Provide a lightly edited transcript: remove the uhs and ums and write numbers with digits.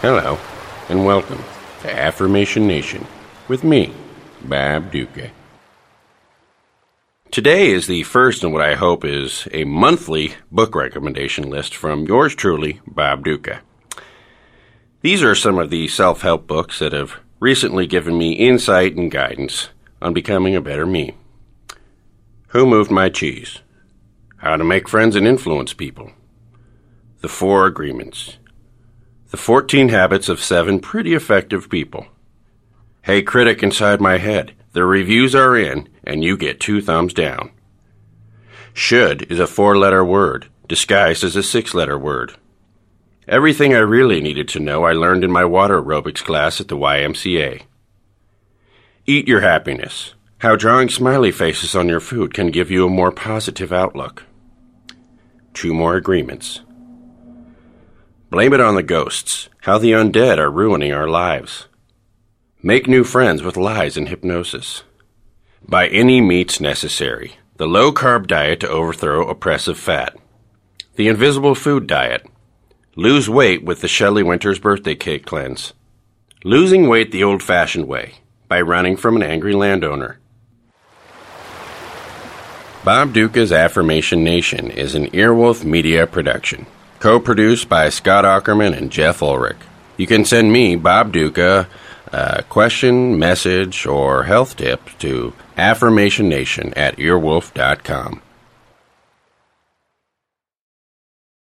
Hello, and welcome to Affirmation Nation with me, Bob Duca. Today is the first in what I hope is a monthly book recommendation list from yours truly, Bob Duca. These are some of the self-help books that have recently given me insight and guidance on becoming a better me. Who Moved My Cheese? How to Make Friends and Influence People. The 4 Agreements. The 14 Habits of 7 Pretty Effective People. Hey Critic Inside My Head, the reviews are in, and you get 2 thumbs down. Should is a 4-letter word, disguised as a 6-letter word. Everything I really needed to know I learned in my water aerobics class at the YMCA. Eat Your Happiness. How drawing smiley faces on your food can give you a more positive outlook. 2 More Agreements. Blame It on the Ghosts. How the undead are ruining our lives. Make new friends with lies and hypnosis. By Any Means Necessary. The low-carb diet to overthrow oppressive fat. The Invisible Food Diet. Lose weight with the Shelley Winters Birthday Cake Cleanse. Losing Weight the Old-Fashioned Way. By Running from an Angry Landowner. Bob Duca's Affirmation Nation is an Earwolf Media production. Co-produced by Scott Aukerman and Jeff Ulrich. You can send me, Bob Duca, a question, message, or health tip to affirmationnation@earwolf.com.